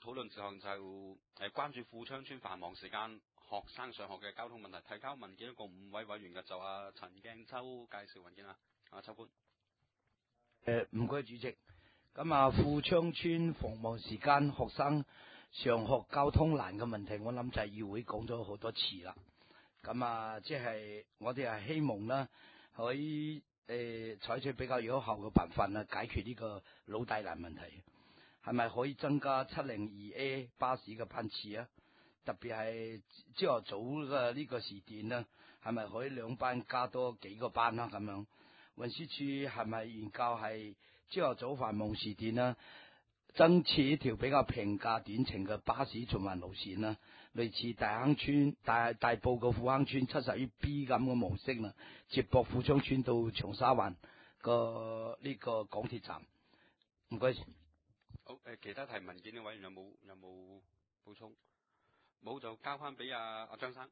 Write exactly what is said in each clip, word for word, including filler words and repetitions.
討論事項就誒關注富昌村繁忙時間學生上學嘅交通問題，提交文件一共五位委員嘅，就阿陳鏡秋介紹文件啦。阿秋官。 誒唔該主席，咁啊富昌村繁忙時間學生上學交通難嘅問題，我諗就係議會講咗好多次啦。咁啊，即係我哋係希望啦，可以誒採取比較有效嘅辦法啦，解決呢個老大難問題。係咪可以增加七零二 A 巴士嘅班次啊？特別係朝頭早嘅呢個時段啦，係咪可以兩班加多幾個班啦？咁樣運輸處係咪研究係朝頭早繁忙時段啦，增設一條比較平價短程嘅巴士循環路線啦，類似大坑村、大大埔嘅富坑村七十一 B 咁嘅模式啦，接駁富昌村到長沙灣個呢個港鐵站。唔該。 好，誒，其他提文件嘅委員有冇有冇補充？冇就交翻俾阿阿張生。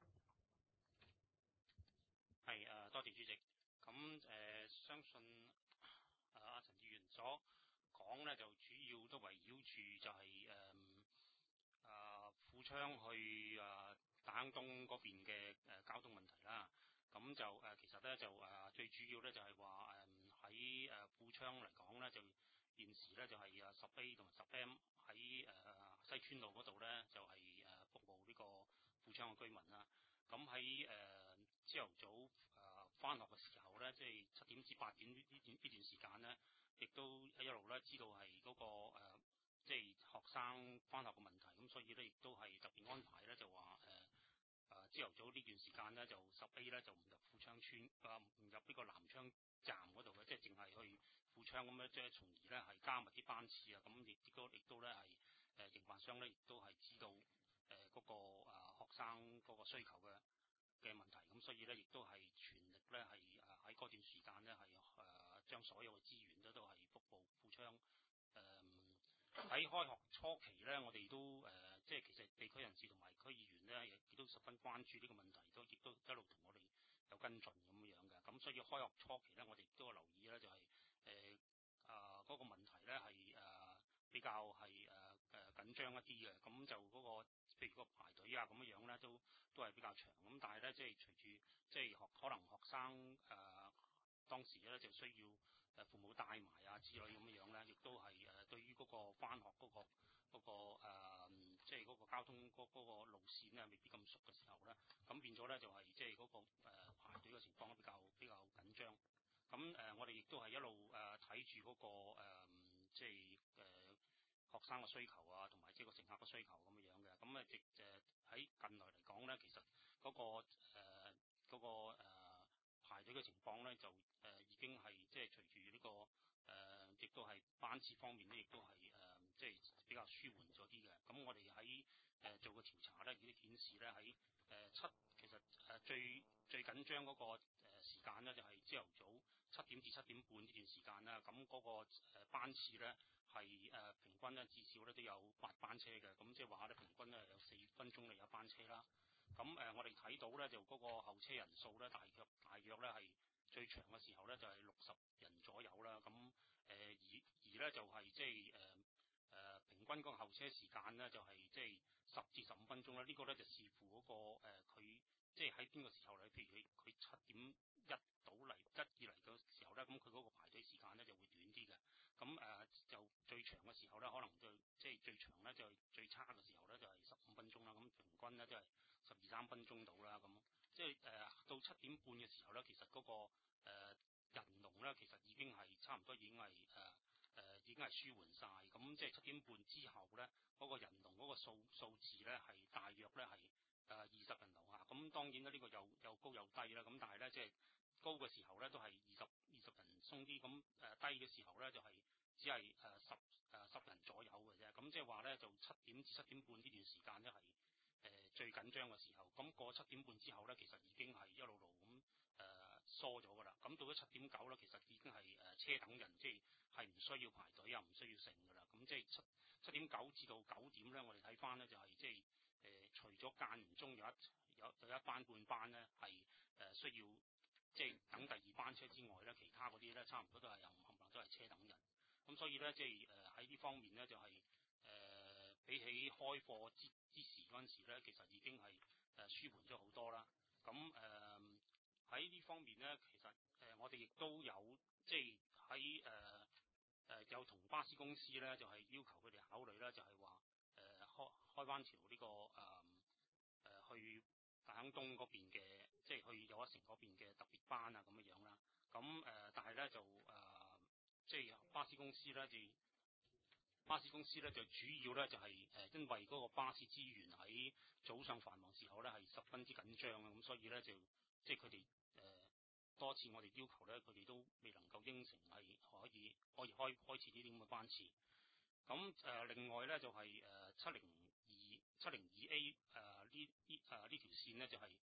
係誒、呃，多謝主席。咁誒、呃，相信誒阿陳議員所講咧，就主要都圍繞住就係誒誒富昌去誒、呃、大坑東嗰邊嘅誒、呃、交通問題啦。咁就誒、呃、其實咧就誒、呃、最主要咧就係話誒喺誒富昌嚟講咧就。現時咧就係誒十 A 同埋十 M 喺誒西村路嗰度咧就係誒服務呢個富昌嘅居民啦。咁喺誒朝頭早誒翻學嘅時候咧，即係七點至八點呢呢段呢段時間咧，亦都一路咧知道係嗰個誒即係學生翻學嘅問題。咁所以咧亦都係特別安排咧就話誒誒朝頭早呢段時間咧就十 A 咧就唔入富昌村啊，唔入呢個南昌站嗰度嘅，即係淨係去富昌咁咧，即係從而咧係加密啲班次啊，咁亦都亦都咧係誒營辦商咧亦都係知道誒嗰、呃那個誒、呃、學生嗰個需求嘅嘅問題，咁所以咧亦都係全力咧係誒喺嗰段時間咧係誒將所有嘅資源咧都係服務富昌。誒、呃、喺開學初期咧，我哋都誒、呃、即係其實地區人士同埋區議員咧亦都十分關注呢個問題，都亦都一路同我哋有跟進咁樣嘅。咁所以開學初期咧，我哋亦都有留意咧，就係誒啊嗰個問題咧係誒比較係誒誒緊張一啲嘅。咁就嗰、那個譬如個排隊啊咁樣樣咧，都都係比較長。咁但係咧，即係隨住即係學可能學生誒、呃、當時咧就需要誒父母帶埋啊之類咁樣樣咧，亦都係誒對於嗰個返學嗰、那個嗰、那個誒即係嗰個交通嗰嗰、那個路線咧未必咁熟嘅時候咧，咁變咗咧就係即係嗰個誒、呃、排隊嘅情況比較比較緊張。咁誒、呃，我哋亦都係一路誒睇住嗰個誒，即係誒學生嘅需求啊，同埋即係個乘客嘅需求咁樣樣嘅。咁啊，亦誒喺近來嚟講咧，其實嗰、那個誒嗰、呃那個、呃、排隊嘅情況咧，就誒、呃、已經係即係隨住呢個誒，亦、呃、都係班次方面咧，亦都係誒即係比較舒緩咗啲嘅。咁我哋喺誒做個調查咧，亦都顯示咧喺誒七其實誒最最緊張嗰個誒時間咧，就係朝頭早七點至七點半呢段時間啦。咁嗰個誒班次咧係誒平均咧至少咧都有八班車嘅。咁即係話咧平均咧有四分鐘咧有一班車啦。咁誒我哋睇到咧就嗰個候車人數咧大約大約咧係最長嘅時候咧就係六十人左右啦。咁誒而而咧就係即係誒誒平均嗰個候車時間咧就係即係十至十五分鐘啦。呢個咧就視乎嗰個誒佢即係喺邊個時候嚟，譬如佢佢七點一到嚟一二嚟嘅時候咧，咁佢嗰個排隊時間咧就會短啲嘅。咁誒、呃、就最長嘅時候咧，可能就即係最長咧就係最差嘅時候咧就係十五分鐘啦。咁平均咧都係十二三分鐘到啦。咁即係誒、呃、到七點半嘅時候咧，其實嗰、那個誒、呃、人龍咧其實已經係差唔多已經係誒誒已經係舒緩晒。咁即係七點半之後咧，嗰、那個人龍嗰個數數字咧係大約咧係誒二十人樓下。咁當然咧呢、這個又又高又低啦。咁但係咧即係高嘅時候咧都係二十二十人鬆啲。咁誒、呃、低嘅時候咧就係、是、只係誒十誒十人左右嘅啫。咁即係話咧就七點至七點半呢段時間咧係誒最緊張嘅時候。咁過七點半之後咧，其實已經係一路路咁誒、呃、疏咗㗎啦。咁到咗七點九咧，其實已經係誒、呃、車等人，即係係唔需要排隊啊，唔需要剩㗎啦。咁即係七七點九至到九點咧，我哋睇翻咧就係即係誒除咗間唔中有一有有一班半班咧係誒需要即係等第二班車之外咧，其他嗰啲咧差唔多都係又冚唪唥都係車等人。咁所以咧即係誒喺呢方面咧就係、是、誒、呃、 比起開課之之時嗰陣時咧，其實已經係誒、呃、舒緩咗好多啦。咁誒喺呢方面咧，其實誒、呃、我哋亦都有即係喺誒誒有同巴士公司咧，就係、是、要求佢哋考慮咧，就係話誒開開翻條呢個誒誒、呃、去大坑東嗰邊嘅，即係去又一城嗰邊嘅特別班啊咁樣樣啦。咁誒、呃，但係咧就誒、呃，即係巴士公司咧，就巴士公司咧就主要咧就係、是、誒、呃，因為嗰個巴士資源喺早上繁忙時候咧係十分之緊張啊，咁所以咧就即係佢哋誒多次我哋要求咧，佢哋都未能夠應承係可以可以開開設呢啲咁嘅班次。咁誒、呃，另外咧就係誒七零二七零二 A 誒呢呢誒呢條線咧就係、是。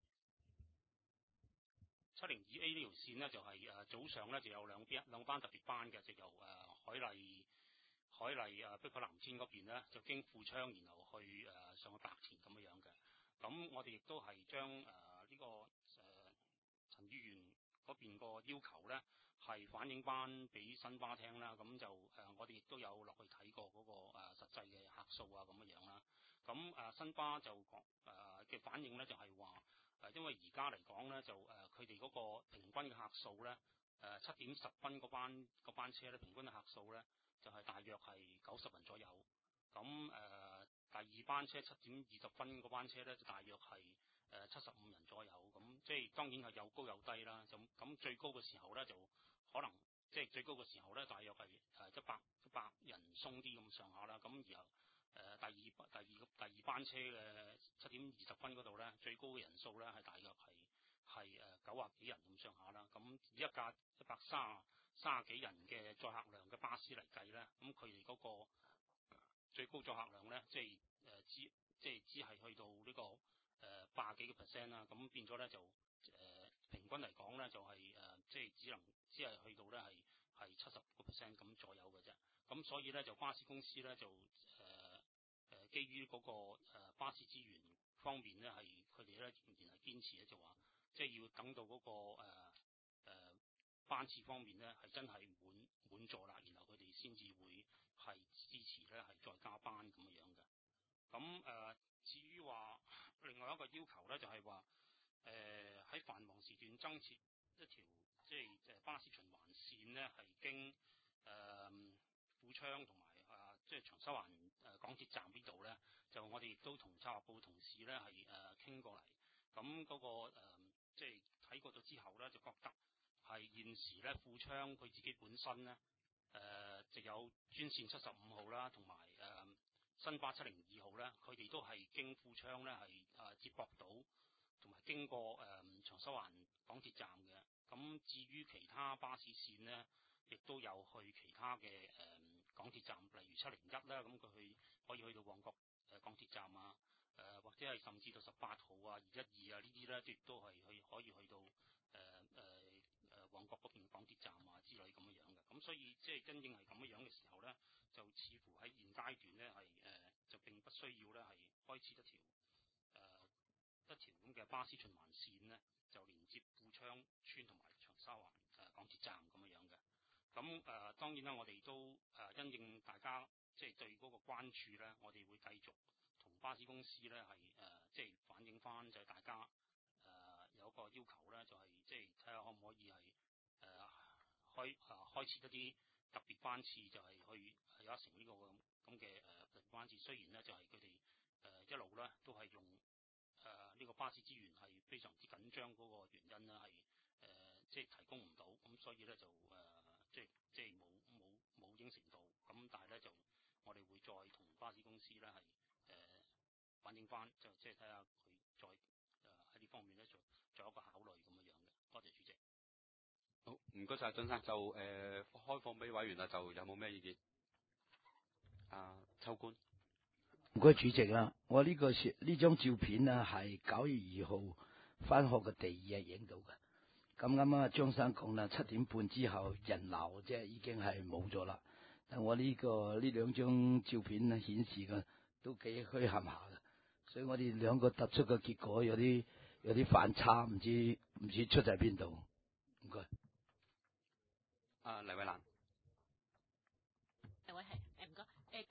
七零二 A 呢條線呢，就係、是、誒、呃、早上咧就有兩邊兩班特別班嘅，就由誒、呃、海麗海麗誒碧海藍天嗰邊咧，就經富昌，然後去誒、呃、上去白田咁樣樣嘅。咁我哋亦都係將誒呢個誒、呃、陳議員嗰邊個要求咧，係反映翻俾新巴聽啦。咁就誒、呃、我哋亦都有落去睇過嗰、那個誒、呃、實際嘅客數啊咁樣樣啦。咁誒、呃、新巴就講誒嘅反應咧，就係話。誒，因為而家嚟講咧，就誒佢哋嗰個平均嘅客數咧，誒七點十分嗰班嗰班車咧，平均嘅客數咧，就係、是、大約係九十人左右。咁誒、呃、第二班車七點二十分嗰班車咧，就大約係誒七十五人左右。咁即係當然係有高有低啦。咁咁最高嘅時候咧，就可能即係最高嘅時候咧，大約係誒一百一百人鬆啲咁上下啦。咁然後。誒、呃、第二第二第二班車嘅七點二十分嗰度咧，最高嘅人數咧係大約係係誒九啊幾人咁上下啦。咁以一架一百三三啊幾人嘅載客量嘅巴士嚟計咧，咁佢哋嗰個最高載客量咧，即係誒只即係只係去到呢、這個誒八幾個 percent 啦。咁變咗咧就誒、呃、平均嚟講咧就係、是、誒、呃、即係只能只係去到咧係係七十個 percent 咁左右嘅啫。咁所以咧就巴士公司咧就誒。呃誒，基於嗰個誒巴士資源方面咧，係佢哋咧仍然係堅持咧，就話即係要等到嗰個誒誒班次方面咧係真係滿滿座啦，然後佢哋先至會係支持咧係再加班咁樣樣嘅。咁誒，至於話另外一個要求咧，就係話誒喺繁忙時段增設一條即係誒巴士循環線咧，係經誒富昌同埋啊即係長沙灣。誒港鐵站呢度咧，就我哋亦都同策劃部同事咧係誒傾過嚟，咁嗰、那個、呃、即係睇過咗之後咧，就覺得係現時咧富昌佢自己本身咧誒就有專線七十五號啦，同埋誒新巴七零二號咧，佢哋都係經富昌咧係誒接駁到，同埋經過誒、呃、長沙灣港鐵站嘅。咁至於其他巴士線咧，亦都有去其他嘅誒。呃港鐵站，例如七零一啦，咁佢去可以去到旺角誒港鐵站啊，誒、呃、或者係甚至到十八號啊、二一二啊呢啲咧，亦都係去可以去到誒誒誒旺角嗰邊港鐵站啊之類咁樣樣嘅。咁所以即係真正係咁樣樣嘅時候咧，就似乎喺現階段咧係誒就並不需要咧係開設一條誒、呃、一條咁嘅巴士循環線咧，就連接富昌村同埋長沙灣誒、呃、港鐵站咁樣樣嘅。咁誒、呃、當然啦，我哋都誒、呃、因應大家即係對嗰個關注咧，我哋會繼續同巴士公司咧係誒即係反映翻，就係大家誒、呃、有一個要求咧，就係即係睇下可唔可以係誒、呃、開誒、呃、開設一啲特別班次，就係去有一城呢個咁咁嘅誒特別班次。雖然咧就係佢哋誒一路咧都係用誒呢、呃這個巴士資源係非常之緊張嗰個原因咧係誒即係提供唔到，咁所以咧就誒。呃即係即係冇冇冇應承到，咁但係咧就我哋會再同巴士公司咧係誒反映翻，就即係睇下佢再誒喺呢方面咧做做一個考慮咁樣樣嘅。多謝主席。 好，唔該晒，俊生就誒、呃、開放俾委員啦，就有冇咩意見？啊，秋官。 唔該主席啦，我呢、這個呢張照片咧係九月二號返學嘅第二日影到嘅。咁啱啱張生講啦，七點半之後人流即係已經係冇咗啦。但我呢、這個呢兩張照片咧顯示嘅都幾虛冚下嘅，所以我哋兩個得出嘅結果有啲有啲反差，唔知唔知出在邊度。唔該。 啊，黎偉蘭。 黎偉係誒唔該誒咁咧，其實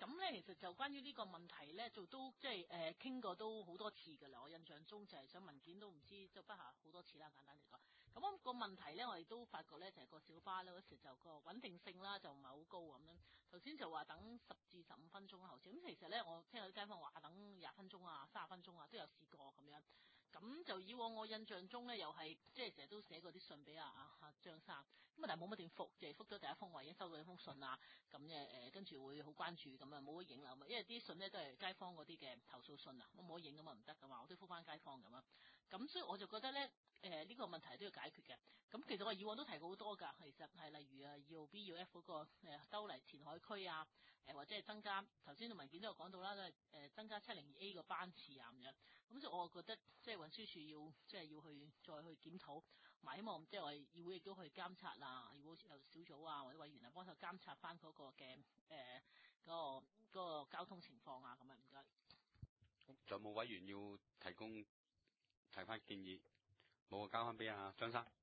實就關於呢個問題咧，就都即係誒傾過都好多次㗎啦。我印象中就係想文件都唔知就不下好多次啦，簡單嚟講。咁、那個問題咧，我哋都發覺咧，就係、是、個小巴咧嗰時就個穩定性啦，就唔係好高咁樣。頭先就話等十至十五分鐘後先，咁其實咧我聽有啲街坊話等廿分鐘啊、三十分鐘啊都有試過咁樣。咁就以往我印象中咧，又係即係成日都寫過啲信俾阿阿阿張生，咁但係冇乜點覆，就係覆咗第一封話已經收到一封信啊，咁嘅誒跟住會好關注咁啊，冇得影啦，因為啲信咧都係街坊嗰啲嘅投訴信啊，我冇得影咁啊唔得噶嘛，我都覆翻街坊咁啊，咁所以我就覺得咧。誒、呃、呢、這個問題都要解決嘅，咁其實我以往都提過好多㗎，其實係例如啊二號 B 二號 F 嗰、那個誒、呃、兜嚟填海區啊，誒、呃、或者係增加頭先個文件都有講到啦，都係誒增加七零二 A 個班次啊咁樣，咁所以我覺得即係運輸署要即係要去再去檢討，埋希望即係我哋議會亦都去監察啊，如果有小組啊或者委員啊幫手監察翻嗰個嘅誒嗰個嗰、那個交通情況啊咁啊唔該。 仲有冇委員要提供提翻建議？冇啊，交翻俾阿張生。 誒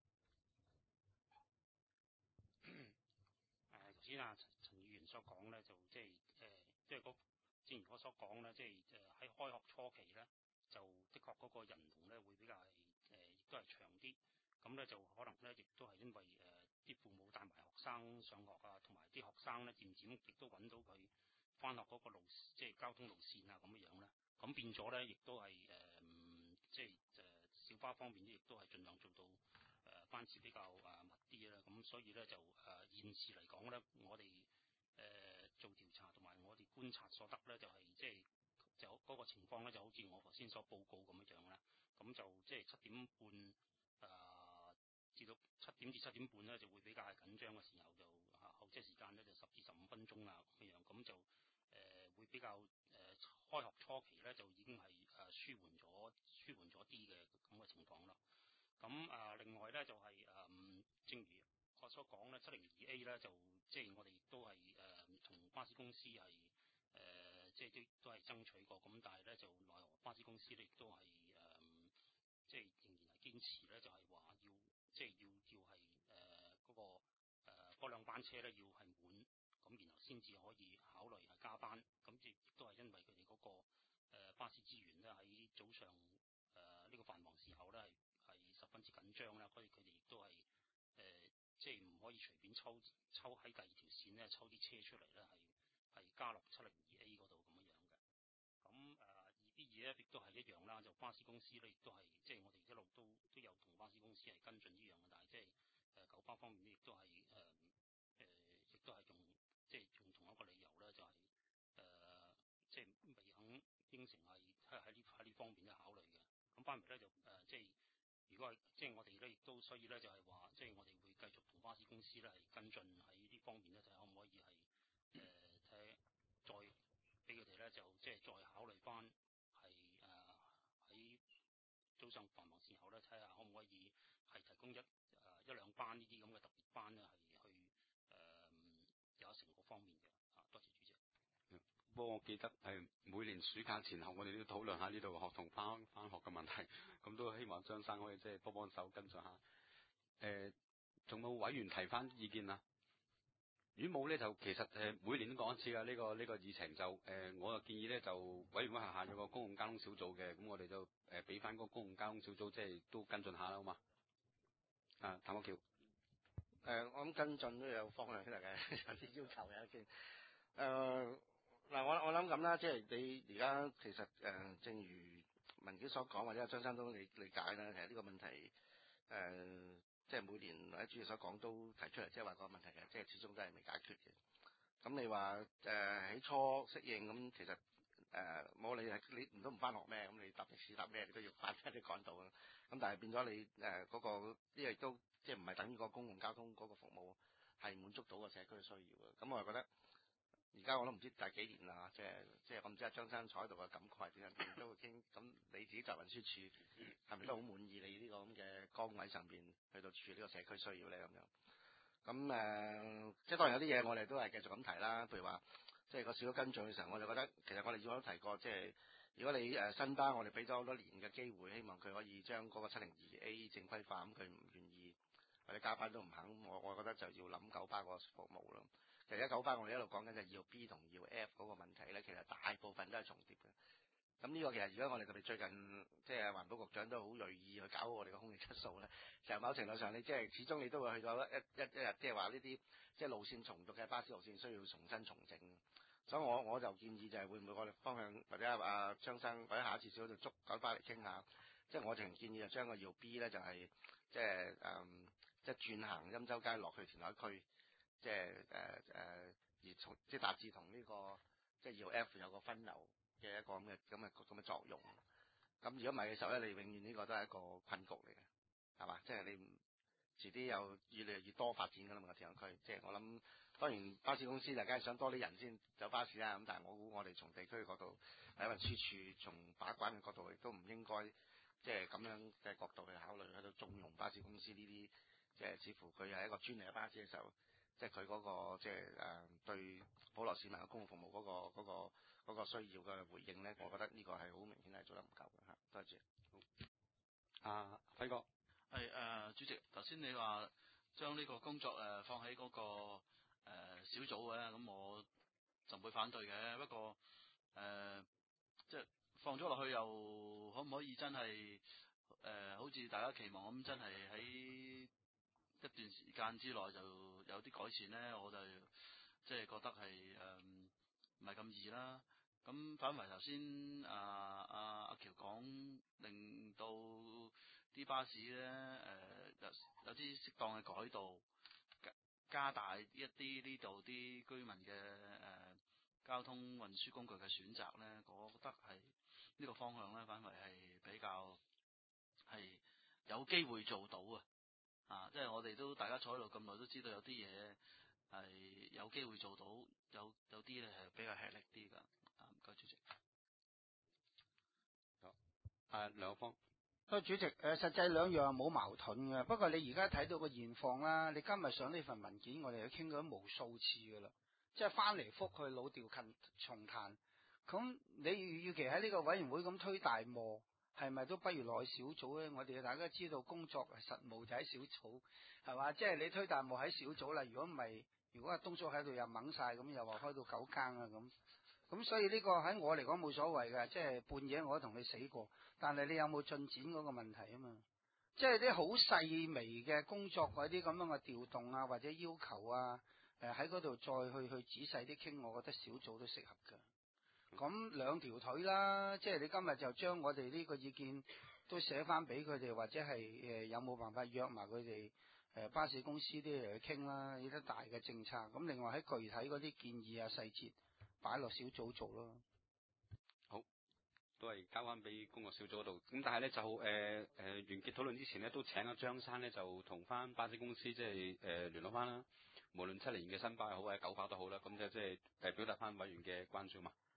頭先啊陳陳議員所講咧，就即係誒，即係嗰正如我所講咧，即係誒喺開學初期咧，就的確嗰個人龍咧會比較係誒，亦都係長啲。咁咧就可能咧，亦都係因為誒啲、呃、父母帶埋學生上學啊，同埋啲學生咧漸漸亦都揾到佢翻學嗰個路，即係交通路線啊咁樣樣咧。咁變咗咧，亦都係誒、呃，即係誒。呃小巴方面咧，亦都係盡量做到誒、呃、班次比較誒、呃、密啲啦。咁所以咧就誒、呃、現時嚟講咧，我哋誒、呃、做調查同埋我哋觀察所得咧，就係、是、即係就嗰個情況咧，就好似我頭先所報告咁樣樣啦。咁就即係七點半誒、呃、至到七點至七點半咧，就會比較係緊張嘅時候就，就嚇候車時間咧就十至十五分鐘啊咁樣，咁就誒、呃、會比較誒、呃、開學初期咧就已經係誒、呃、舒緩咗舒緩咗啲嘅咁嘅情況啦。咁啊、呃，另外咧就係、是、誒、呃，正如我所講咧，七零二 A 咧就即係我哋亦都係誒同巴士公司係誒、呃、即係都都係爭取過，咁但係咧就奈何巴士公司咧亦都係誒、呃、即係仍然係堅持咧，就係、是、話要即係要要係誒嗰個誒嗰兩班車咧要係滿，咁然後先至可以考慮係加班。咁亦都係因為佢哋嗰個誒、呃、巴士資源咧喺早上誒呢、呃這個繁忙時候咧係係十分之緊張啦，所以佢哋亦都係誒、呃、即係唔可以隨便抽抽喺第二條線咧抽啲車出嚟咧係係加落七零二 A 嗰度咁樣樣嘅。咁誒二 B 二咧亦都係一樣啦，就巴士公司咧亦都係即係我哋一路都都有同巴士公司係跟進呢樣嘅，但係即係誒九巴方面咧亦都係誒誒亦都係用即係用同一個理由咧，就係、是、誒、呃、即係未肯應承係喺喺呢喺呢方面咧考慮嘅。咁翻嚟咧就誒、呃、即係如果係即係我哋咧亦都所以咧就係話即係我哋會繼續同巴士公司咧係跟進喺呢方面咧，睇下可唔可以係誒睇再俾佢哋咧就即係再考慮翻係誒喺早上繁忙時候咧，睇下可唔可以係提供一誒、呃、一兩班呢啲咁嘅特別班咧係去誒、呃、有成個方面嘅啊。多謝主席。 不過我記得係每年暑假前後，我哋都討論下呢度學童翻翻學嘅問題，咁都希望張生可以即係幫幫手跟進下。誒、呃，仲有委員提翻意見啊？如果冇咧，就其實誒每年都講一次㗎。呢、這個呢、這個議程就誒、呃，我就建議咧就委員會下下有個公共交通小組嘅，咁我哋就誒俾翻嗰個公共交通小組即係都跟進下啦，好嘛？啊，譚國僑。誒、 呃，我諗跟進都有方向出嚟嘅，有啲要求嘅先。誒、呃。嗱，我我諗咁啦，即係你而家其實誒、呃，正如文件所講，或者張生都理理解啦。其實呢個問題誒、呃，即係每年或者主席所講都提出嚟，即係話個問題嘅，即係始終都係未解決嘅。咁你話誒喺初適應咁，其實誒冇、呃、你你唔都唔翻學咩？咁你搭的士搭咩？你都要翻，一啲趕到啊。咁但係變咗你誒嗰、呃那個，呢個都即係唔係等於個公共交通嗰個服務係滿足到個社區嘅需要嘅。咁我係覺得。而家我都唔知第幾年啦，即係即係我唔知阿張生坐喺度嘅感慨點樣，點都會傾。咁你自己就運輸署係咪都好滿意你呢個咁嘅崗位上邊去到處理呢個社區需要咧咁樣？咁誒、呃，即係當然有啲嘢我哋都係繼續咁提啦。譬如話，即係個小組跟進嘅時候，我就覺得其實我哋以往都提過，即係如果你誒新巴我哋俾咗好多年嘅機會，希望佢可以將嗰個七零二 A 正規化，咁佢唔願意或者加班都唔肯，我我覺得就要諗九巴個服務咯。 其實一九八我哋一路講緊就係要 B 同要 F 嗰個問題咧，其實大部分都係重疊嘅。咁呢個其實如果我哋特別最近即係環保局長都好鋭意去搞好我哋嘅空氣質素咧，就某程度上你即係始終你都會去到一一一日，即係話呢啲即係路線重疊嘅巴士路線需要重新重整。所以我我就建議就係會唔會我哋方向或者阿阿張生或者下一次小組就捉緊翻嚟傾下，即係我淨建議就將個要 B 咧就係即係誒即係轉行欽州街落去填海區，即係誒誒而從即係達至同呢個即係要 F 有個分流嘅一個咁嘅咁嘅咁嘅作用。咁如果唔係嘅時候咧，你永遠呢個都係一個困局嚟嘅，係嘛？即係你遲啲又越嚟越多發展㗎啦嘛，個填海區。即係我諗。當然巴士公司就梗係想多啲人先走巴士啦，咁但係我估我哋從地區嘅角度，喺運輸署從把關嘅角度，亦都唔應該即係咁樣嘅角度去考慮喺度縱容巴士公司呢啲，即係似乎佢係一個專利嘅巴士嘅時候，即係佢嗰個即係誒對普羅市民嘅公共服務嗰個嗰個嗰個需要嘅回應咧，我覺得呢個係好明顯係做得唔夠嘅嚇。多謝。 好，阿輝哥。 係誒、呃，主席，頭先你話將呢個工作誒、呃、放喺嗰、那個。誒、呃、小組嘅，咁我就唔會反對嘅。不過誒、呃，即係放咗落去又可唔可以真係誒、呃，好似大家期望咁，真係喺一段時間之內就有啲改善咧？我就即係覺得係誒唔係咁易啦。咁反為頭先阿阿阿喬講，令到啲巴士咧誒、呃、有有啲適當嘅改道。加大一啲呢度啲居民嘅誒、呃、交通運輸工具嘅選擇咧，我覺得係呢個方向咧，反為係比較係有機會做到啊！啊，即係我哋都大家坐喺度咁耐，都知道有啲嘢係有機會做到，有有啲咧係比較吃力啲㗎。啊，唔該主席。 好，啊梁方。 不過主席，誒實際兩樣冇矛盾嘅。不過你而家睇到個現況啦，你今日上呢份文件，我哋都傾咗無數次㗎啦，即係翻嚟覆去老調近重彈。咁你預期喺呢個委員會咁推大磨，係咪都不如落去小組咧？我哋大家知道工作實務就喺小組，係嘛？即係你推大磨喺小組啦。如果唔係，如果阿東叔喺度又掹晒，咁又話開到九更啊咁。咁所以呢個喺我嚟講冇所謂嘅，即係半夜我都同你死過。但係你有冇進展嗰個問題啊嘛？即係啲好細微嘅工作嗰啲咁樣嘅調動啊，或者要求啊，誒喺嗰度再去去仔細啲傾，我覺得小組都適合㗎。咁兩條腿啦，即係你今日就將我哋呢個意見都寫翻俾佢哋，或者係誒有冇辦法約埋佢哋誒巴士公司啲嚟去傾啦，呢啲大嘅政策。咁另外喺具體嗰啲建議啊細節擺落小組做咯。 都係交翻俾工作小組嗰度，咁但係咧就誒誒、呃呃、完結討論之前咧，都請阿張生咧就同翻巴士公司即係誒聯絡翻啦，無論七年嘅新巴又好或者九巴都好啦，咁就即係誒表達翻委員嘅關注嘛。